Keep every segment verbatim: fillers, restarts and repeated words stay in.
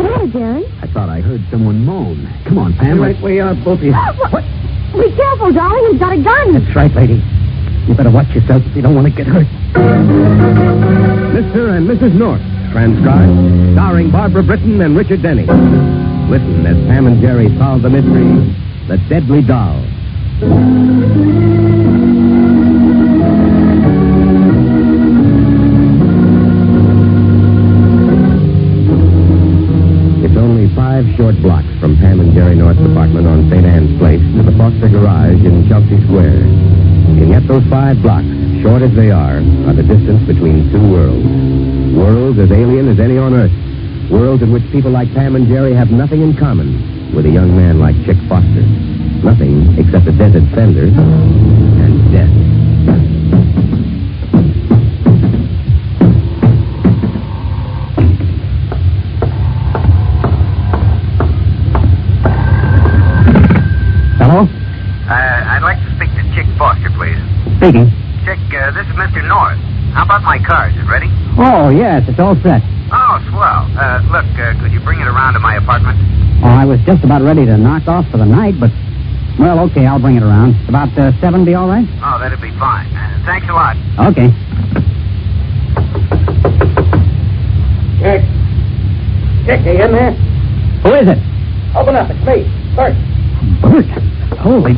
matter, Jerry? I thought I heard someone moan. Come on, Pam. Right where you are, both of you. What? What? Be careful, darling. He's got a gun. That's right, lady. You better watch yourself if you don't want to get hurt. Mister and Missus North, transcribed, starring Barbara Britton and Richard Denny. Listen as Pam and Jerry solve the mystery, The Deadly Doll. It's only five short blocks from Pam and Jerry North's apartment on Saint Anne's Place to the Foster Garage in Chelsea Square. And yet those five blocks, short as they are, are the distance between two worlds. Worlds as alien as any on Earth. Worlds in which people like Pam and Jerry have nothing in common with a young man like Chick Foster. Nothing except a dented fender and death. Hello? Uh, I'd like to speak to Chick Foster, please. Speaking. Chick, uh, this is Mister North. How about my car? Is it ready? Oh, yes, it's all set. Oh, swell. Uh, look, uh, could you bring it around to my apartment? Oh, I was just about ready to knock off for the night, but, well, okay, I'll bring it around. About uh, seven be all right? Oh, that'd be fine. Uh, thanks a lot. Okay. Chick. Chick, are you in there? Who is it? Open up. It's me. Bert. Bert. Holy.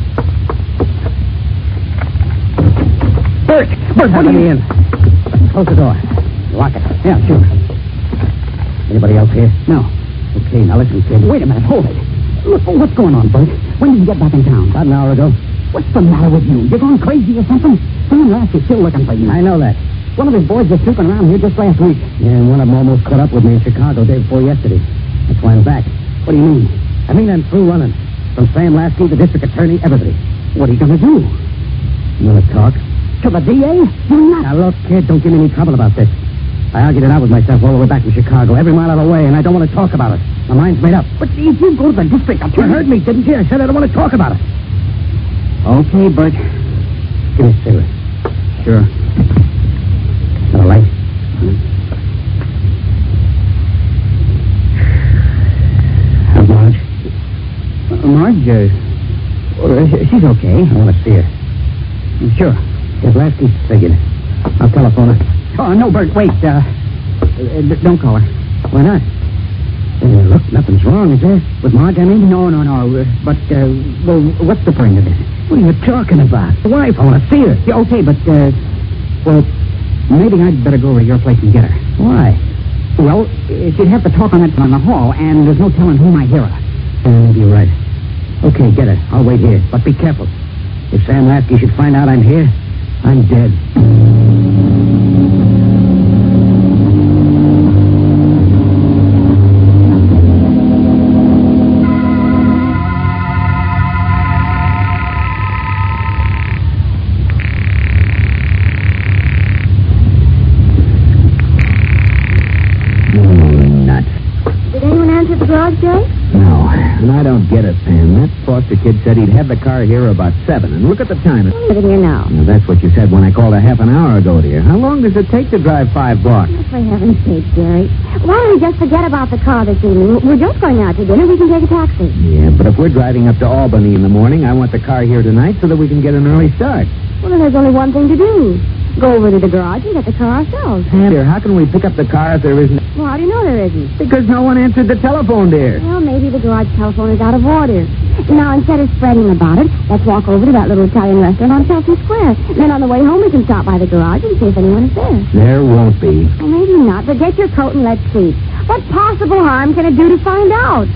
Bert. Bert, what are you in? Close the door. Lock it. Yeah, sure. Anybody else here? No. Okay, now listen, kid. Wait a minute. Hold it. Look, what's going on, Bert? When did you get back in town? About an hour ago. What's the matter with you? You're going crazy or something? Sam Lask is still looking for you. I know that. One of his boys was snooping around here just last week. Yeah, and one of them almost caught up with me in Chicago day before yesterday. That's why I'm back. What do you mean? I mean I'm through running. From Sam Lasky, the district attorney, everybody. What are you going to do? You want to talk? To the D A? You're not. Now, look, kid, don't give me any trouble about this. I argued it out with myself all the way back from Chicago, every mile of the way, and I don't want to talk about it. My mind's made up. But if you go to the district attorney... You heard me, didn't you? I said I don't want to talk about it. Okay, Bert. Give me a cigarette. Sure. Got a light? Uh, Marge? Uh, Marge, uh, well, she's okay. I want to see her. Sure. If Lasky figured. I'll telephone her. Oh, no, Bert, wait. Uh, uh, don't call her. Why not? Uh, look, nothing's wrong, is there? With Marge, I mean? No, no, no. Uh, but, uh, well, what's the point of this? What are you talking about? The wife. I want to see her. Yeah, okay, but, uh, well, maybe I'd better go over to your place and get her. Why? Well, uh, she'd have to talk on that in the hall, and there's no telling who might hear her. Uh, you're right. Okay, get her. I'll wait here, but be careful. If Sam Lasky should find out I'm here, I'm dead. No, and I don't get it, Pam. That Foster kid said he'd have the car here about seven, and look at the time. I'm living here now. Well, that's what you said when I called a half an hour ago, dear. How long does it take to drive five blocks? Oh, for heaven's sake, Jerry. Why don't we just forget about the car this evening? We're just going out to dinner. We can take a taxi. Yeah, but if we're driving up to Albany in the morning, I want the car here tonight so that we can get an early start. Well, then there's only one thing to do. Go over to the garage and get the car ourselves. Pam, dear, how can we pick up the car if there isn't... Well, how do you know there isn't? Because no one answered the telephone, dear. Well, maybe the garage telephone is out of order. Now, instead of fretting about it, let's walk over to that little Italian restaurant on Chelsea Square. Then on the way home, we can stop by the garage and see if anyone is there. There won't be. Well, maybe not, but get your coat and let's see. What possible harm can it do to find out?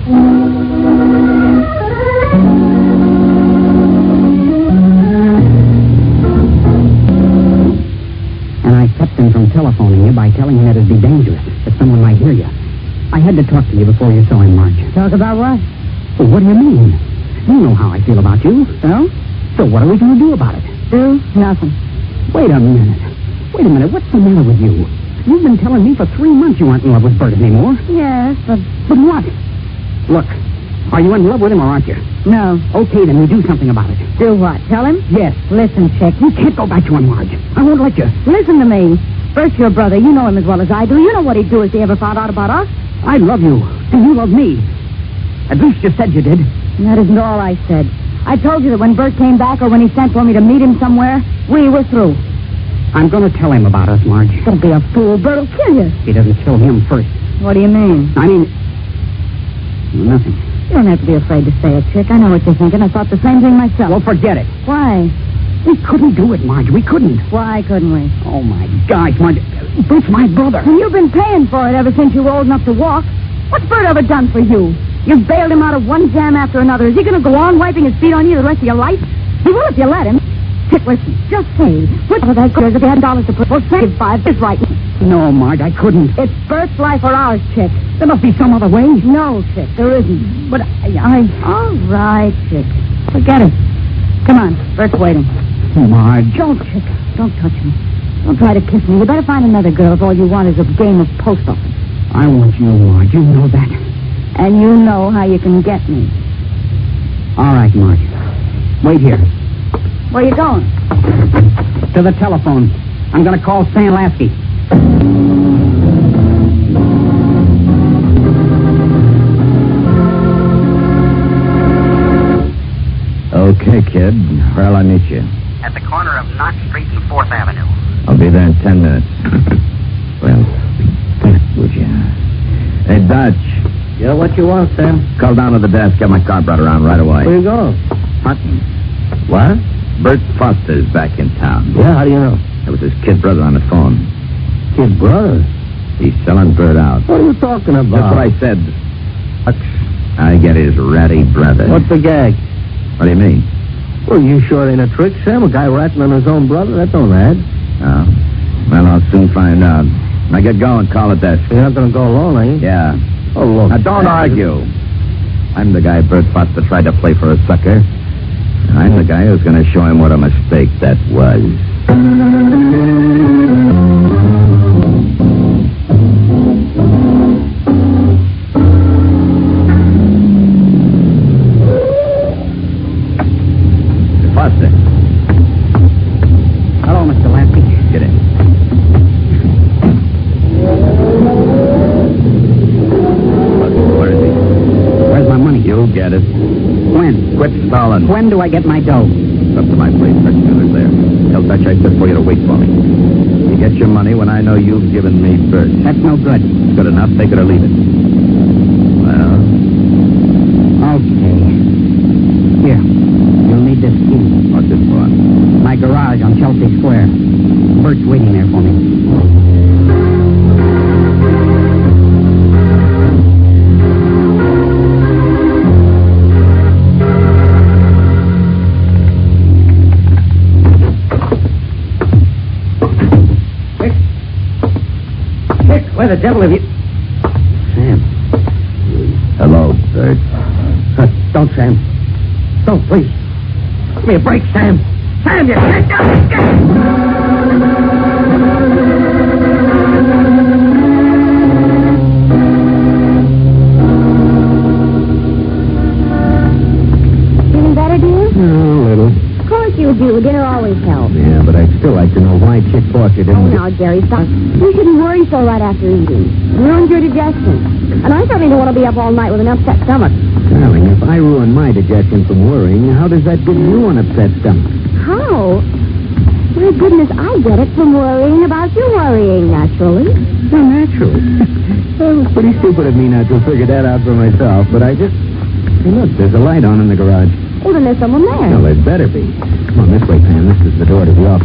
And I kept him from telephoning you by telling him that it'd be dangerous, that someone might hear you. I had to talk to you before you saw him, Marge. Talk about what? Well, what do you mean? You know how I feel about you. So? So what are we going to do about it? Do nothing. Wait a minute. Wait a minute. What's the matter with you? You've been telling me for three months you aren't in love with Bert anymore. Yes, but... But what? Look, are you in love with him or aren't you? No. Okay, then we do something about it. Do what? Tell him? Yes. Listen, Chick. You can't go back to him, Marge. I won't let you. Listen to me. First, your brother. You know him as well as I do. You know what he'd do if he ever found out about us. I love you. And you love me. At least you said you did. That isn't all I said. I told you that when Bert came back or when he sent for me to meet him somewhere, we were through. I'm going to tell him about us, Marge. Don't be a fool. Bert will kill you. He doesn't kill him first. What do you mean? I mean... Nothing. You don't have to be afraid to say it, Chick. I know what you're thinking. I thought the same thing myself. Well, forget it. Why? We couldn't do it, Marge. We couldn't. Why couldn't we? Oh, my gosh, Marge. Bert's my brother. And you've been paying for it ever since you were old enough to walk. What's Bert ever done for you? You've bailed him out of one jam after another. Is he going to go on wiping his feet on you the rest of your life? He will if you let him. Chick, listen. Just say, what of that girls if you had dollars to put? Well, save five. It's right. No, Marge, I couldn't. It's Bert's life or ours, Chick. There must be some other way. No, Chick, there isn't. But I... I... All right, Chick. Forget it. Come on. Bert's waiting. Marge. Don't, Chick. Don't touch me. Don't try to kiss me. You better find another girl if all you want is a game of post office. I want you, Marge. You know that. And you know how you can get me. All right, Marge. Wait here. Where you going? To the telephone. I'm going to call Stan Lasky. Okay, kid. Where'll I meet you? At the corner of Knox Street and fourth Avenue. I'll be there in ten minutes. Well, would you? Hey, Dutch. Yeah, what you want, Sam? Call down to the desk. Get my car brought around right away. Where you going? Hunting. What? Bert Foster's back in town. Yeah, how do you know? That was his kid brother on the phone. Kid brother? He's selling Bert out. What are you talking about? That's what I said. I get his ratty brother. What's the gag? What do you mean? Well, you sure ain't a trick, Sam. A guy ratting on his own brother. That don't add. Oh. Well, I'll soon find out. Now get going. Call the desk. You're not going to go alone, are you? Yeah. Oh, look. Now, don't argue. I'm the guy Bert Foster tried to play for a sucker. And I'm the guy who's going to show him what a mistake that was. Foster. Hello, Mister Lasky. Get in. Where is he? Where's my money? You'll get it. When? Quit stalling. When do I get my dough? It's up to my place. First there. Tell Dutch I said for you to wait for me. You get your money when I know you've given me Bert. That's no good. It's good enough. Take it or leave it. Well, Okay. Here. You'll need this key. what's it for? My garage on Chelsea Square. Bert's waiting there for me. Quick. Quick, where the devil have you... Sam. Hello, Bert. Uh, don't, Sam. Don't, please. Give me a break, Sam. Sam, you... Feeling better, dear? A little. Of course you do. Dinner always helps. Yeah, but I'd still like to know why Chick Foster didn't... Oh, now, Jerry, stop. You shouldn't worry so right after eating. It ruins your digestion. And I certainly don't want to be up all night with an upset stomach. Darling, if I ruin my digestion from worrying, how does that give you an upset stomach? How? My goodness, I get it from worrying about you worrying, naturally. So natural. Well, it was pretty stupid of me not to have figured that out for myself, but I just... Hey, look, there's a light on in the garage. Oh, then there's someone there. Well, there'd better be. Come on, this way, Pam. This is the door to the office.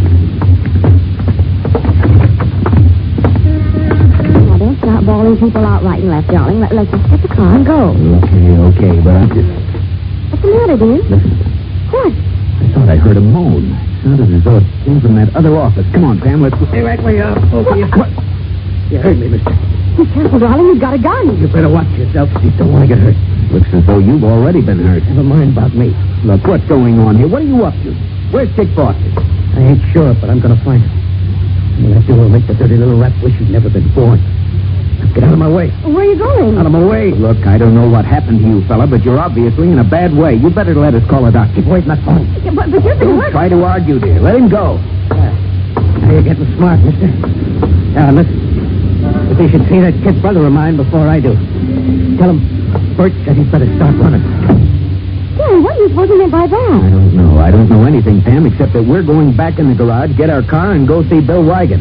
Now, don't start bawling people out right and left, darling. Let, let's just get the car and go. Okay, okay, but I'm just... What's the matter, dear? Listen, What? I thought I heard a moan. Sounded as though it came from that other office. Come on, Pam, let's... Stay right where you are. Okay, you... What? You heard me, mister. Be careful, darling. You've got a gun. You better watch yourself. You don't want to get hurt. Looks as though you've already been hurt. Never mind about me. Look, what's going on here? What are you up to? Where's Chick Foster? I ain't sure, but I'm going to find him. And that do will make the dirty little rat wish he'd never been born. Now get out of my way. Where are you going? Out of my way. Look, I don't know what happened to you, fella, but you're obviously in a bad way. You better let us call a doctor. Keep away from that phone. Yeah, but, but you've been Don't working. try to argue, dear. Let him go. Now you're getting smart, mister. Now, listen. If he should see that kid brother of mine before I do. Tell him Bert said he'd better start running. Gary, what are you supposed to mean by that? I don't know. I don't know anything, Pam, except that we're going back in the garage, get our car, and go see Bill Wigan.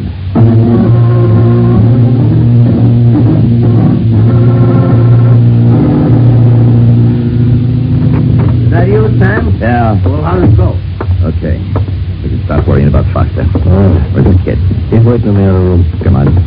Is that you, Sam? Yeah. Well, how did it go? Okay. We can stop worrying about Foster. Oh. Where's the kid? He's waiting in the other room. Come on.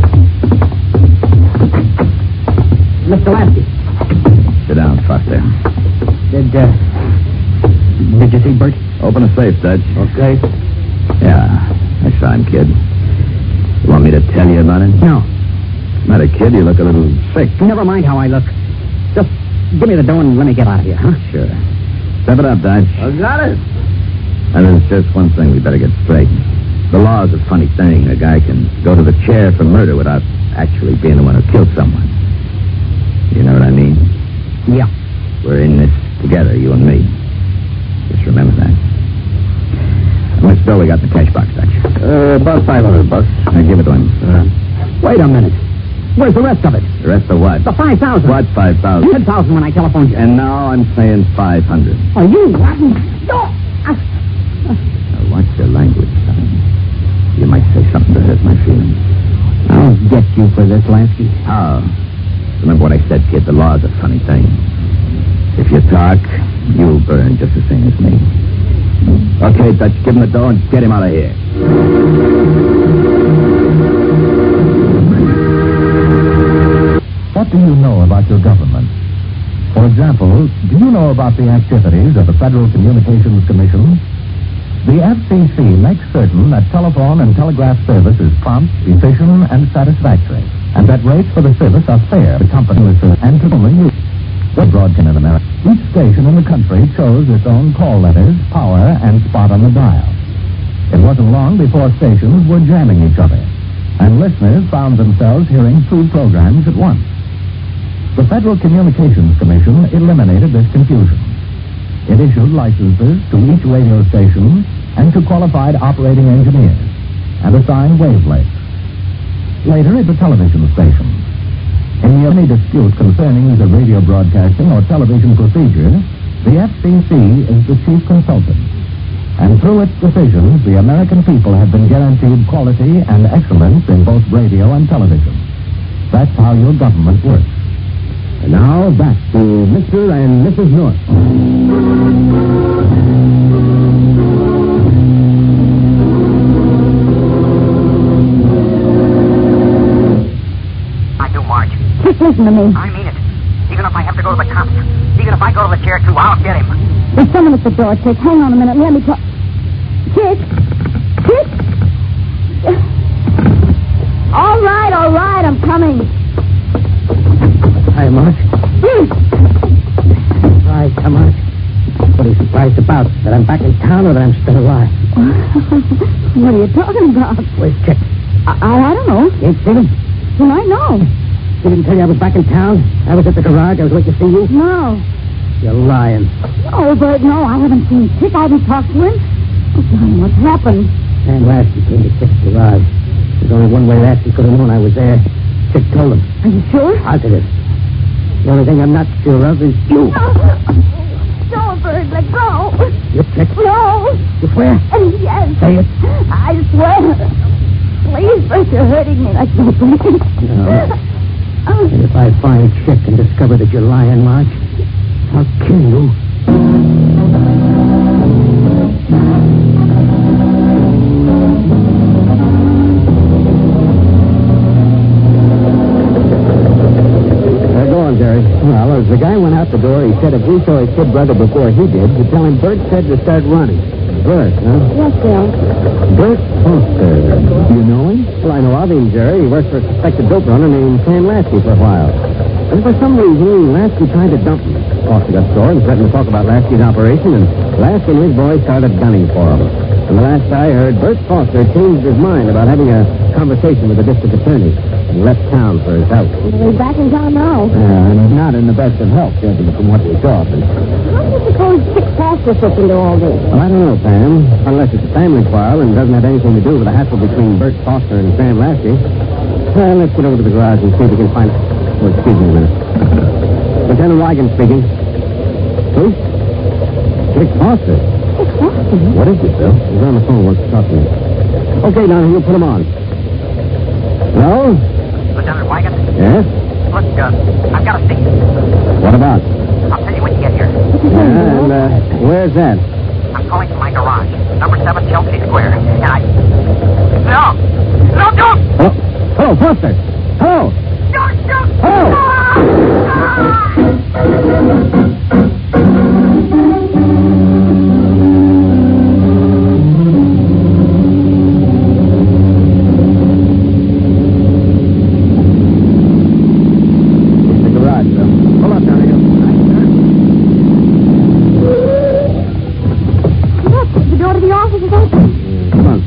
Mister Lasky. Sit down, Foster. Did, uh... Did you see Bert? Open a safe, Dutch. Okay. Yeah, I saw him, kid. You want me to tell you about it? No. Matter, kid, you look a little sick. Never mind how I look. Just give me the dough and let me get out of here, huh? Sure. Step it up, Dutch. I got it. And there's just one thing we better get straight. The law's a funny thing. A guy can go to the chair for murder without actually being the one who killed someone. You know what I mean? Yeah. We're in this together, you and me. Just remember that. How much dough we got in the cash box, Dutch? Uh, about five hundred bucks. I give it to him. Uh, Wait a minute. Where's the rest of it? The rest of what? The five thousand. What five thousand? Ten thousand when I telephoned you. And now I'm saying five hundred. Are you rotten? No. I... Now watch your language, son. You might say something to hurt my feelings. I'll get you for this, Lansky. Oh. Remember what I said, kid. The law's a funny thing. If you talk, you'll burn just the same as me. Okay, Dutch, give him the dough and get him out of here. What do you know about your government? For example, do you know about the activities of the Federal Communications Commission? The F C C makes certain that telephone and telegraph service is prompt, efficient, and satisfactory, and that rates for the service are fair to companies and to only use. The broadcast in America. Each station in the country chose its own call letters, power, and spot on the dial. It wasn't long before stations were jamming each other, and listeners found themselves hearing two programs at once. The Federal Communications Commission eliminated this confusion. It issued licenses to each radio station and to qualified operating engineers, and assigned wavelengths. Later, at the television stations. In any dispute concerning either radio broadcasting or television procedure, the F C C is the chief consultant. And through its decisions, the American people have been guaranteed quality and excellence in both radio and television. That's how your government works. And now, back to Mister and Missus North. Just listen to me. I mean it. Even if I have to go to the cops. Even if I go to the chair, too, I'll get him. There's someone at the door, Chick. Hang on a minute. Let me talk. Chick? Chick? All right, all right. I'm coming. Hi, Marge. Hmm. Surprised, how much? What are you surprised about? That I'm back in town or that I'm still alive? What are you talking about? Where's Chick? I, I, I don't know. Can't see him? Well, I know. He didn't tell you I was back in town? I was at the garage. I was waiting to see you? No. You're lying. No, Bert, no. I haven't seen Chick. I haven't talked to him. Oh, Johnny, what's happened? Sam Lasky came to Chick's garage. There's only one way Lasky could have known I was there. Chick told him. Are you sure? Positive. The only thing I'm not sure of is you. No, Bert, let go. You Chick? No. You swear? Yes. Say it. I swear. Please, Bert, you're hurting me like that, please. No. Oh. And if I find Chick and discover that you're lying, Marge, I'll kill you. Uh, go on, Jerry. Well, as the guy went out the door, he said if we saw his kid brother before he did, to tell him Bert said to start running. Bert, huh? Yes, Bill. Bert Foster. Do you know him? Well, I know of him, Jerry. He worked for a suspected dope runner named Sam Lasky for a while. And for some reason, Lasky tried to dump him. Foster got sore and threatened to talk about Lasky's operation, and Lasky and his boys started gunning for him. And the last I heard, Bert Foster changed his mind about having a conversation with the district attorney and left town for his health. He's back in town now. Uh, and not in the best of health, judging from what we saw. But... How do you suppose Chick Foster fits into all this? Well, I don't know, Pam. Unless it's a family quarrel and doesn't have anything to do with the hassle between Bert Foster and Sam Lasky. Well, let's get over to the garage and see if we can find... Oh, excuse me a minute. Lieutenant Wigan speaking. Who? Dick Foster. Dick Foster? What is it, Bill? He's on the phone. Wants to talk to me. Okay, Donahue, put him on. Hello? Lieutenant Wigan? Yes? Look, uh, I've got a secret. What about? I'll tell you when you get here. Yeah, and, uh, where's that? I'm calling from my garage, number seven Chelsea Square. And I... No! No, don't! Hello? Hello, Foster. Hello? Don't shoot! Hello? It's the garage, Bill. Hold on, Donahue. Look, the door to the office is open. Come on.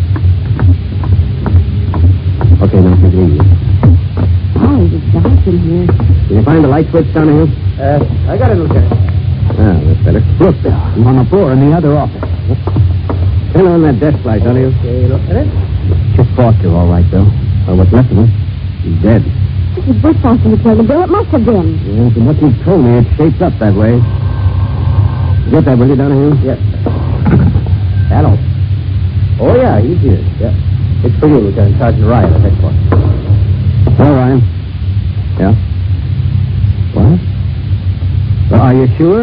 Okay, now take it easy. Oh, it's dark in here. Did you find the light switch, Donahue? Uh, I got it, Lieutenant. Ah, that's better. Look, there. I'm on the floor in the other office. Turn on that desk light, Donahue. Okay, Lieutenant. Chick Foster, all right, Bill. Well, what's left of him? He's dead. This is Bert Foster who killed the Bill. It must have been. Yeah, from what you told me, it shapes up that way. You get that, will you, Donahue? Yes. Hello. Oh, yeah, he's here. Yeah. It's for you, Lieutenant Sergeant Ryan at headquarters. Hello, Ryan. Yeah? What? Well, are you sure?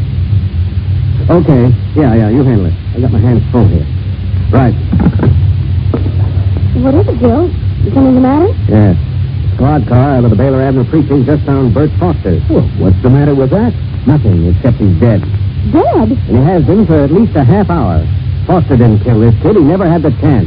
Okay. Yeah, yeah, you handle it. I got my hands full here. Right. What is it, Bill? Is something the matter? Yes. Squad car out of the Baylor Avenue precinct just found Bert Foster. Well, what's the matter with that? Nothing, except he's dead. Dead? And he has been for at least a half hour. Foster didn't kill this kid. He never had the chance.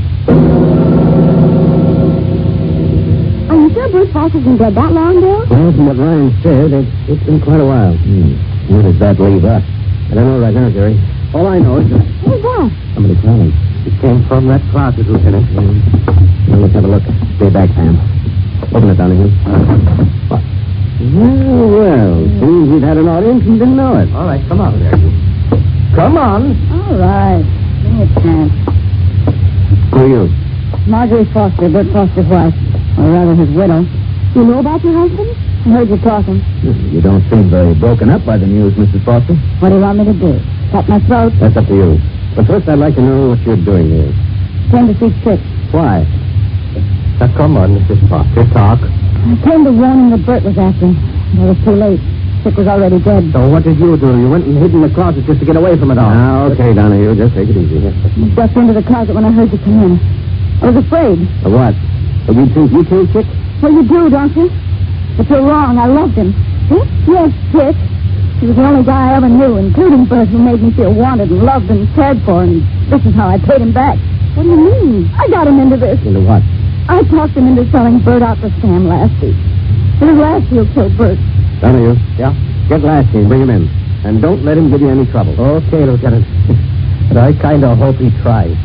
Are you sure Bert Foster's been dead that long, Bill? Well, from what Ryan said, it's, it's been quite a while. Hmm. Where does that leave us? I don't know right now, Jerry. All I know is that Who's that? somebody crawling. It came from that closet, Lieutenant. Yeah. Well, let's have a look. Stay back, Sam. Open it, Donahue. What? Well, well. Seems we'd had an audience and didn't know it. All right, come on there, you. Come on. All right. Give me a chance. Who are you? Marjorie Foster, Bert Foster's wife. Or rather, his widow. You know about your husband? I heard you talking. You don't seem very broken up by the news, Missus Foster. What do you want me to do? Cut my throat? That's up to you. But first, I'd like to know what you're doing here. Came to see Chick. Why? Now, come on, Missus Foster. Talk. I came to warn him that Bert was after him. But it was too late. Chick was already dead. So what did you do? You went and hid in the closet just to get away from it all. Now, okay, Donahue. Just take it easy. I ducked into the closet when I heard you come in. I was afraid. Of what? Of you think you killed Chick? Well, you do, don't you? But you're wrong. I loved him. Huh? Yes, Chick. He was the only guy I ever knew, including Bert, who made me feel wanted and loved and cared for, and this is how I paid him back. What do you mean? I got him into this. Into what? I talked him into selling Bert out to Sam last week. It was last year who killed Bert. Donahue. Yeah? Get Lasky and bring him in. And don't let him give you any trouble. Okay, Lieutenant. But I kind of hope he tries.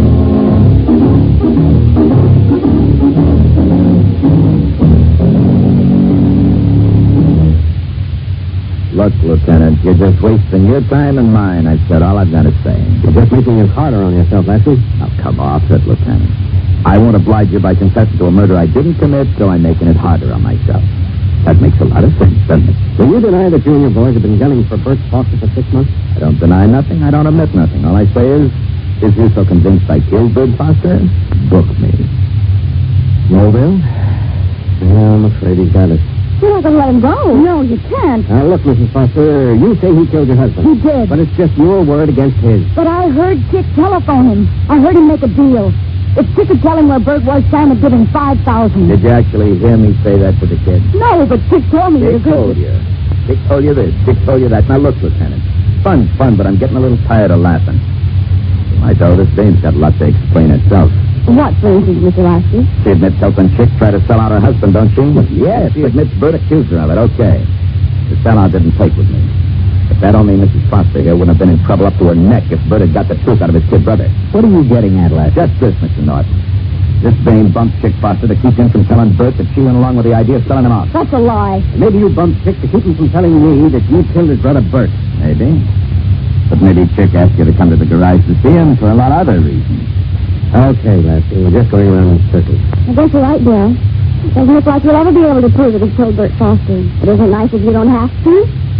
Look, Lieutenant, you're just wasting your time and mine. I've said all I've got to say. You're just making it harder on yourself, Lasky. Now, come off it, Lieutenant. I won't oblige you by confessing to a murder I didn't commit, so I'm making it harder on myself. That makes a lot of sense, doesn't it? Will you deny that you and your boys have been gunning for Bert Foster for six months? I don't deny nothing. I don't admit nothing. All I say is, if you're so convinced I killed Bert Foster, book me. No, Bill? Yeah, I'm afraid he's got it. You're not going to let him go. No, you can't. Now, look, Missus Foster, you say he killed your husband. He did. But it's just your word against his. But I heard Chick telephone him. I heard him make a deal. If Chick could tell him where Bert was, Sam would give him five thousand. Did you actually hear me say that to the kid? No, but Chick told me Chick you told you. Chick told you this. Chick told you that. Now, look, Lieutenant. Fun's fun, but I'm getting a little tired of laughing. I tell this dame's got a lot to explain herself. What, for instance, Mister Lasky? She admits helping Chick try to sell out her husband, don't she? Yes. She admits Bert accused her of it. Okay. The sellout didn't take with me. If that only Missus Foster here wouldn't have been in trouble up to her neck if Bert had got the truth out of his kid brother. What are you getting at, Lasky? Just this, Mister Norton. This dame bumped Chick Foster to keep him from telling Bert that she went along with the idea of selling him out. That's a lie. Maybe you bumped Chick to keep him from telling me that you killed his brother Bert. Maybe. But maybe Chick asked you to come to the garage to see him for a lot of other reasons. Okay, Lasky, we're just going around in circles. I guess you're right, Bill. It doesn't look like you'll ever be able to prove that he killed Bert Foster. But isn't it nice if you don't have to?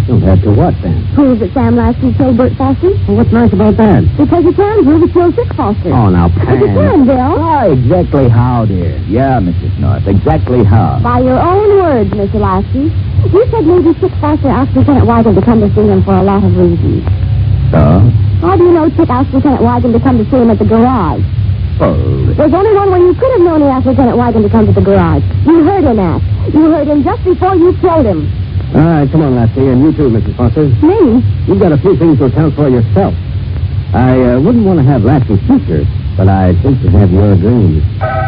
Well, that to what, then? Prove that Sam Lasky killed Bert Foster. Well, what's nice about that? Because you can prove he killed Chick Foster. Oh, now, But you Pam. can, Bill. Why, exactly how, dear? Yeah, Missus North, exactly how. By your own words, Mister Lasky. You said maybe Chick Foster asked Lieutenant Wigan to come to see him for a lot of reasons. So? How do you know Chick asked Lieutenant Wigan to come to see him at the garage? Oh, There's only one way you could have known he asked Lieutenant Wigan to come to the garage. You heard him ask. You heard him just before you killed him. All right, come on, Lassie, and you too, Missus Foster. Me? You've got a few things to account for yourself. I uh, wouldn't want to have Lassie's future, but I'd hate to have your dreams.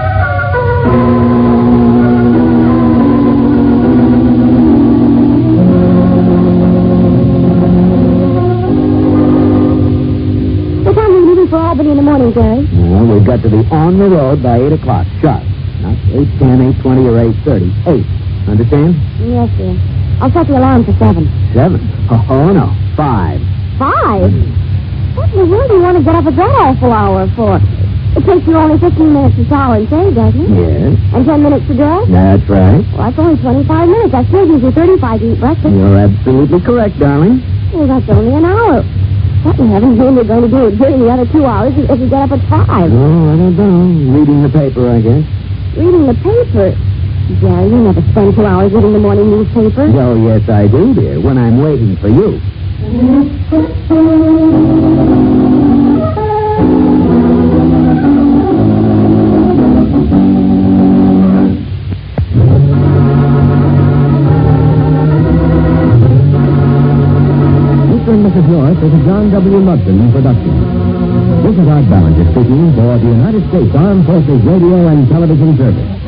What time are you leaving for Albany in the morning, Jerry? Well, we've got to be on the road by eight o'clock, sharp. Not eight ten, eight twenty, or eight thirty. Eight. Understand? Yes, dear. I'll set the alarm for seven. Seven. Oh, no. Five. Five? What in the world do you want to get up at that awful hour for? It takes you only fifteen minutes to shower and shave, doesn't it? Yes. And ten minutes to dress? That's right. Well, that's only twenty-five minutes. That still gives you thirty-five to eat breakfast. You're absolutely correct, darling. Well, that's only an hour. What in heaven's name are you going to do during the other two hours if you get up at five? Oh, I don't know. Reading the paper, I guess. Reading the paper? Jerry, you never spend two hours reading the morning newspaper. Well, yes, I do, dear, when I'm waiting for you. Mister and Missus North is a John W. Ludson production. This is Art Ballinger speaking for the United States Armed Forces Radio and Television Service.